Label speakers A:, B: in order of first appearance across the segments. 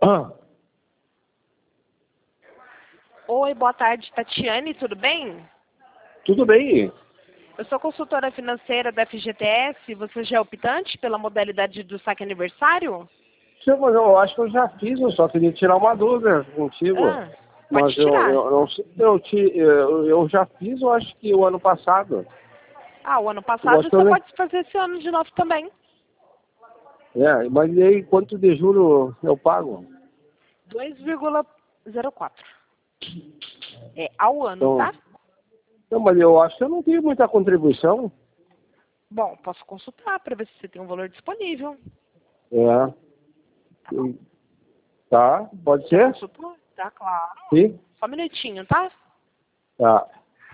A: Ah,
B: Oi, boa tarde, Tatiane, tudo bem?
A: tudo bem.
B: Eu sou consultora financeira da FGTS. Você já é optante pela modalidade do saque aniversário?
A: Sim, mas eu acho que eu já fiz, eu só queria tirar uma dúvida contigo.
B: Ah, pode
A: Mas
B: tirar.
A: eu não sei, eu já fiz, eu acho que o ano passado.
B: Ah, o ano
A: Eu
B: passado
A: acho que eu
B: você
A: nem...
B: pode fazer esse ano de novo também.
A: Mas e aí, quanto de juro eu pago?
B: 2,04. É ao ano,
A: Então,
B: tá?
A: não, mas eu acho que eu não tenho muita contribuição.
B: Bom, posso consultar para ver se você tem um valor disponível.
A: É,
B: Tá bom?
A: tá, pode
B: Quer
A: ser?
B: consultar? Tá, claro.
A: Sim?
B: Só um minutinho, tá?
A: Tá.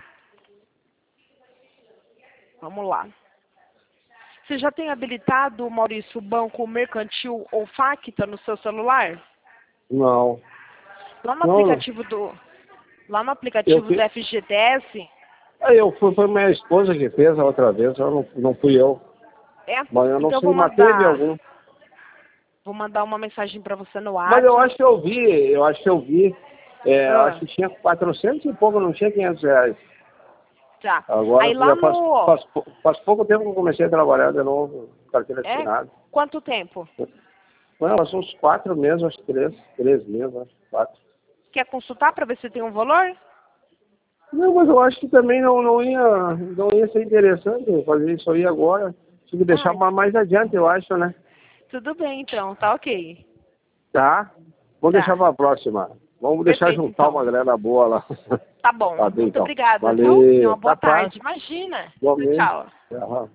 B: Vamos lá. Você já tem habilitado, Maurício, o banco mercantil ou Facta no seu celular?
A: Não.
B: Lá no
A: Não,
B: aplicativo do, lá no
A: eu,
B: aplicativo do
A: fi-
B: FGTS,
A: aí eu fui, foi minha esposa que fez a outra vez, eu não fui eu.
B: é?
A: Mas eu não
B: Então
A: sei, mas teve algum.
B: vou mandar uma mensagem para você no
A: Mas eu
B: WhatsApp.
A: acho que eu vi, eu acho
B: Ah,
A: que tinha 400 e pouco, não tinha R$ 500.
B: tá.
A: Agora
B: Aí lá
A: já faz,
B: no,
A: faz, faz pouco tempo que eu comecei a trabalhar de novo, carteira
B: é?
A: assinada.
B: Quanto tempo?
A: Não, faz uns 4 meses, acho que 3 meses, acho que 4.
B: Quer consultar para ver se tem um valor?
A: Não, mas eu acho que também não ia ser interessante fazer isso aí agora. Tinha que deixar
B: Ah,
A: para mais adiante, eu acho, né?
B: tudo bem então, tá ok.
A: Tá? Vamos deixar
B: Tá.
A: para a próxima. Vamos deixar
B: Perfeito
A: juntar
B: então.
A: uma grana boa lá.
B: Tá bom.
A: Tá bem,
B: Muito
A: então.
B: obrigada, viu? Tenha
A: Valeu.
B: uma boa
A: Tá, tá.
B: tarde. Imagina.
A: Igualmente.
B: Tchau.
A: Aham.